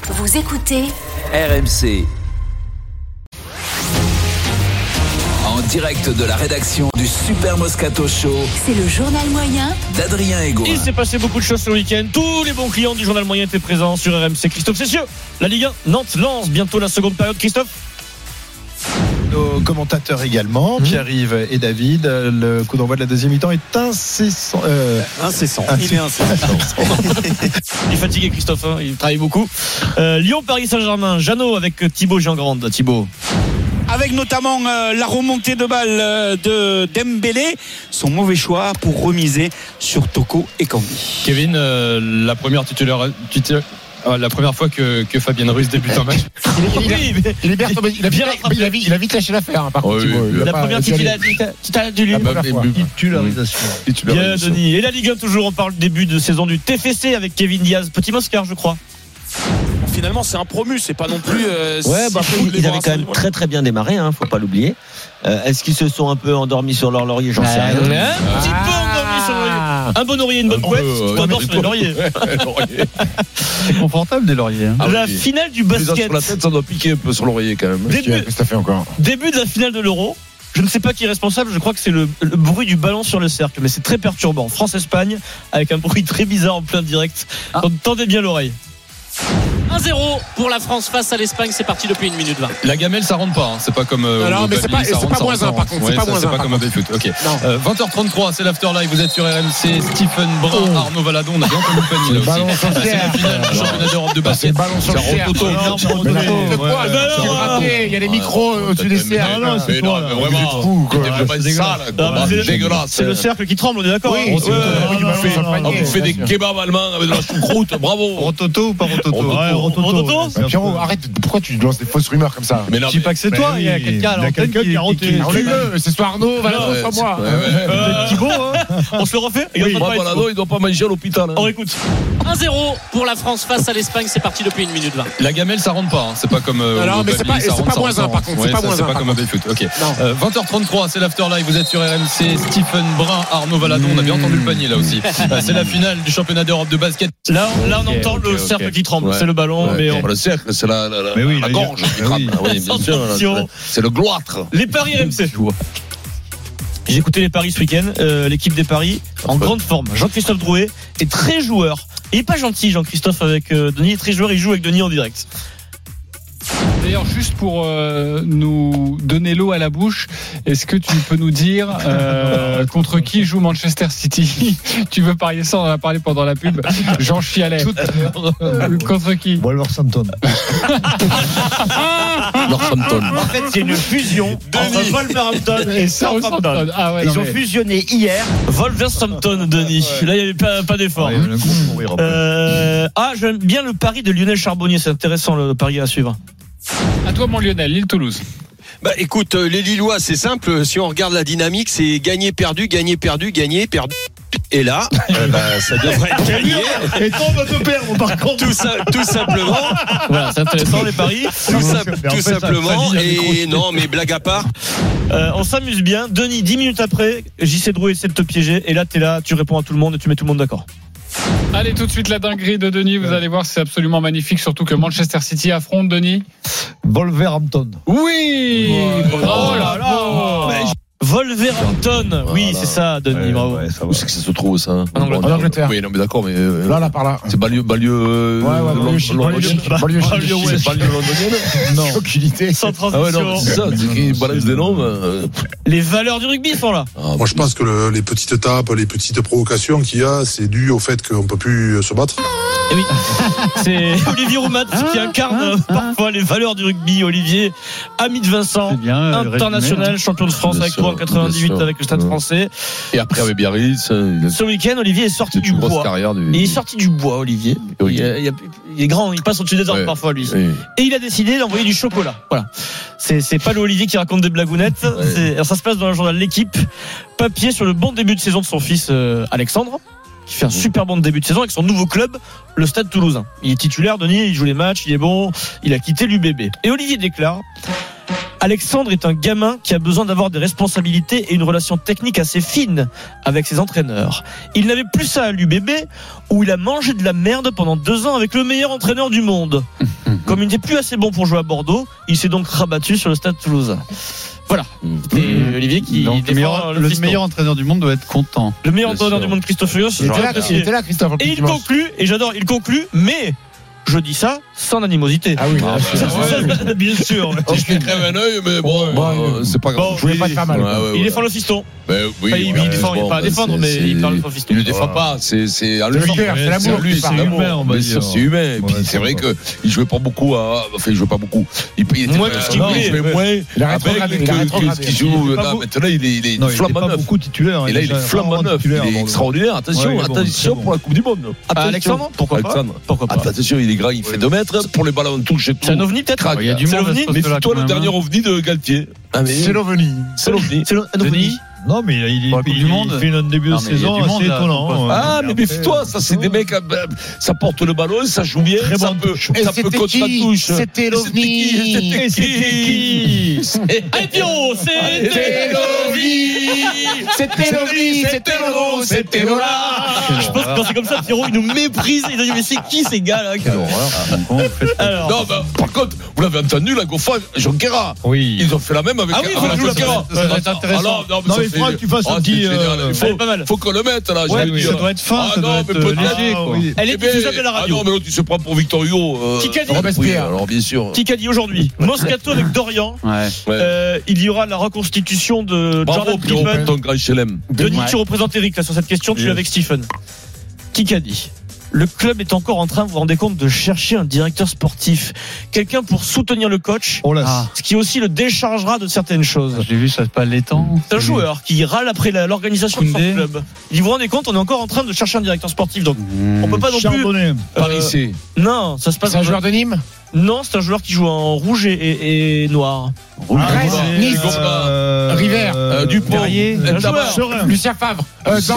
Vous écoutez RMC. En direct de la rédaction du Super Moscato Show, c'est le journal moyen d'Adrien Egoin. Il s'est passé beaucoup de choses ce week-end. Tous les bons clients du journal moyen étaient présents sur RMC. Christophe Cessieux, la Ligue 1, Nantes lance bientôt la seconde période. Christophe. Nos commentateurs également, Pierre-Yves et David. Le coup d'envoi de la deuxième mi-temps est incessant. Il est incessant. Il est fatigué, Christophe, hein, il travaille beaucoup. Lyon, Paris Saint-Germain, Jeannot avec Thibaut Jean-Grande. Thibaut. Avec notamment la remontée de balle de Dembélé, son mauvais choix pour remiser sur Toko et Kambi. Kevin, la première fois que Fabien Ruiz débute un match. Il a vite lâché l'affaire, par contre. La première titularisation. Bien, Denis. Et la Ligue 1, toujours, on parle du début de saison du TFC avec Kevin Diaz. Petit Moscar, je crois. Finalement, c'est un promu, c'est pas non plus. Ils avaient quand même très très bien démarré, faut pas l'oublier. Est-ce qu'ils se sont un peu endormis sur leur laurier? J'en sais rien. Un petit peu endormis sur le laurier. Un bon oreiller, une bonne couette. Tu t'endors sur les lauriers. C'est confortable des lauriers. La finale du basket. Sur la tête, ça doit piquer un peu sur l'oreiller quand même. Qu'est-ce que t'as fait encore? Début de la finale de l'Euro. Je ne sais pas qui est responsable, je crois que c'est le bruit du ballon sur le cercle, mais c'est très perturbant. France-Espagne, avec un bruit très bizarre en plein direct. Tendez bien l'oreille. 1-0 pour la France face à l'Espagne, c'est parti depuis 1 minute 20. La gamelle, ça rentre pas, c'est pas comme. Non, mais c'est pas moins un par contre. C'est pas comme un foot. Ok. 20h33, c'est l'after live. Vous êtes sur RMC. Stephen Brun, Arnaud Valadon, on a bien entendu Penny là aussi. C'est la finale du championnat d'Europe de basket. C'est il y a les micros au-dessus des cercles. Non, c'est toi. Vraiment. Dégueulasse. C'est le cercle qui tremble, on est d'accord? Oui, on fait des kebabs allemands avec de la choucroute. Bravo. Rototo ou pas Rototo? Rototo. Pierrot, arrête, pourquoi tu lances des fausses rumeurs comme ça? Mais non, je dis pas que c'est toi, il y a quelqu'un à l'antenne qui a roté. C'est soit Arnaud, Valadon, soit moi. Thibaut, on se le refait? Valadon, il doit pas manger à l'hôpital. On écoute. 1-0 pour la France face à l'Espagne, c'est parti depuis 1 minute 20. La gamelle, ça rentre pas, c'est pas comme. Non, mais c'est pas moins un par contre. C'est pas comme un foot. Ok. 20h33, c'est l'after live. Vous êtes sur RMC. Stephen Brun, Arnaud Valadon, on a bien entendu le panier là aussi. C'est la finale du championnat d'Europe de basket. Là, on entend le cercle qui tremble. C'est le ballon, mais le cercle, c'est la gorge qui tremble. Oui, bien sûr. C'est le gloître. Les paris RMC. J'ai écouté les paris ce week-end. L'équipe des paris en grande forme. Jean-Christophe Drouet est très joueur. Il est pas gentil, Jean-Christophe, avec Denis. Il est très joueur. Il joue avec Denis en direct. D'ailleurs, juste pour nous donner l'eau à la bouche, est-ce que tu peux nous dire contre qui joue Manchester City? Tu veux parier ça? On en a parlé pendant la pub. Jean Chialet. Contre qui? Wolverhampton. En fait, c'est une fusion entre Wolverhampton et Southampton. Ils ont fusionné hier. Wolverhampton, Denis. Là, il n'y avait pas d'effort. J'aime bien le pari de Lionel Charbonnier. C'est intéressant, le pari à suivre. À toi, mon Lionel, Lille-Toulouse. Écoute, les Lillois, c'est simple. Si on regarde la dynamique, c'est gagner, perdu, gagner, perdu, gagner, perdu. Et là, ça devrait être gagné. Et toi, on va te perdre, par contre. Tout simplement. Voilà, c'est intéressant, les paris. Tout simplement. Et non, mais blague à part. On s'amuse bien. Denis, 10 minutes après, JC Drouet essaie de te piéger. Et là, t'es là, tu réponds à tout le monde et tu mets tout le monde d'accord. Allez, tout de suite, la dinguerie de Denis. Vous allez voir, c'est absolument magnifique. Surtout que Manchester City affronte Denis. Wolverhampton. Oui. Oh là là. Wolverhampton, oui, c'est ça, Denis, bravo. Où c'est que ça se trouve, ça? En Angleterre. Oui, non, mais d'accord, mais. Là, par là. C'est banlieue. Banlieue londonienne. Non. Aucune idée. Sans transition. Ah ouais, non, c'est ça, c'est qu'ils balancent des noms. Les valeurs du rugby sont là. Moi, je pense que les petites tapes, les petites provocations qu'il y a, c'est dû au fait qu'on peut plus se battre. Et oui, c'est Olivier Roumat qui incarne parfois les valeurs du rugby. Olivier, ami de Vincent, international, champion de France avec toi en 98 avec le Stade français. Et après avec Biarritz. Ce week-end, Olivier est sorti du bois. Il est sorti du bois, Olivier. Oui. Il est grand, il passe au-dessus des arbres parfois, lui. Oui. Et il a décidé d'envoyer du chocolat. Voilà. C'est pas le Olivier qui raconte des blagounettes. Alors ça se passe dans le journal L'Équipe. Papier sur le bon début de saison de son fils Alexandre, qui fait un super bon début de saison avec son nouveau club, le Stade Toulousain. Il est titulaire, Denis, il joue les matchs, il est bon, il a quitté l'UBB. Et Olivier déclare: Alexandre est un gamin qui a besoin d'avoir des responsabilités et une relation technique assez fine avec ses entraîneurs. Il n'avait plus ça à l'UBB, où il a mangé de la merde pendant 2 ans avec le meilleur entraîneur du monde. Comme il n'était plus assez bon pour jouer à Bordeaux, il s'est donc rabattu sur le Stade Toulousain. Voilà. C'était Olivier qui donc, le meilleur entraîneur du monde doit être content. Le meilleur entraîneur du monde, Christophe Furios. Il était là, Christophe. Et il conclut, et j'adore, il conclut, mais je dis ça sans animosité. Ah oui, bien sûr. Je lui crève un œil, mais bon, c'est pas grave. Je voulais pas te faire mal. Il défend le fiston. Oui, il défend, il ne pas à défendre, mais il parle de son fiston. Il ne le défend pas, c'est à lui. C'est l'amour. C'est humain, on va dire. C'est humain. Et puis c'est vrai qu'il jouait pas beaucoup. Enfin, il jouait pas beaucoup. Il moins que ce qu'il voulait. Il a rétrogradé. Il joue. Maintenant, il est flambant neuf. Beaucoup titulaire. Et là, il est flambant neuf. Il est extraordinaire. Attention pour la Coupe du Monde. Alexandre, pourquoi pas? Attention, il est grand, il fait 2 mètres. Pour les ballons en touche, c'est un ovni peut-être. Il y a du monde. Mais toi, le dernier ovni de Galtier. C'est l'ovni. C'est l'ovni. C'est l'ovni. Non, mais il fait un début de saison assez étonnant. Ah, mais méfie-toi, ça c'est des mecs, ça porte le ballon, ça joue bien, ça peut contre la touche. C'était l'ovni. C'était Lola. Je pense que quand c'est comme ça, Pierrot, il nous méprise. Il dit, mais c'est qui ces gars là? Quelle horreur. Non, par contre, vous l'avez entendu, la Goffin, Jonquera. Oui. Ils ont fait la même avec la Jonquera. Ça doit être intéressant. Non, mais il faudra que tu fasses un petit. Faut qu'on le mette là. Ça doit être fin, ça doit être léger. Elle est diffusable à la radio. Ah non, mais l'autre, il se prend pour Victor Hugo. Robespierre. Alors, bien sûr. Qui a dit aujourd'hui Moscato avec Dorian. Il y aura la reconstitution de Jordan Pippen. Ton grand chelem. Denis, tu représentes Eric là sur cette question, tu l'as avec Stephen. Qui a dit le club est encore en train, vous vous rendez compte, de chercher un directeur sportif, quelqu'un pour soutenir le coach, ce qui aussi le déchargera de certaines choses. J'ai vu, ça c'est pas l'étang. C'est un joueur qui râle après l'organisation de son club. Il vous rendez compte, on est encore en train de chercher un directeur sportif, donc on peut pas non plus. Paris C. Non, ça se passe. C'est un joueur de Nîmes. Non, c'est un joueur qui joue en rouge et noir. Nice. River. Dupont. Lucien Favre.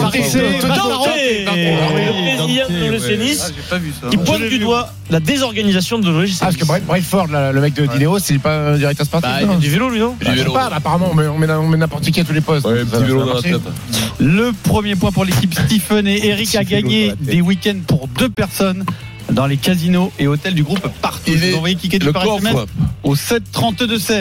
Qui pointe du doigt la désorganisation de l'OGC. Parce que Brightford, le mec de Dinéo, c'est pas un directeur sportif. Il a du vélo, lui, non? Je sais pas, apparemment, on met n'importe qui à tous les postes. Ouais, petit vélo dans la tête. Le premier point pour l'équipe Stephen et Eric a gagné des week-ends pour 2 personnes dans les casinos et hôtels du groupe Partout. Vous envoyez Kikadi par SMS au 7 32 16.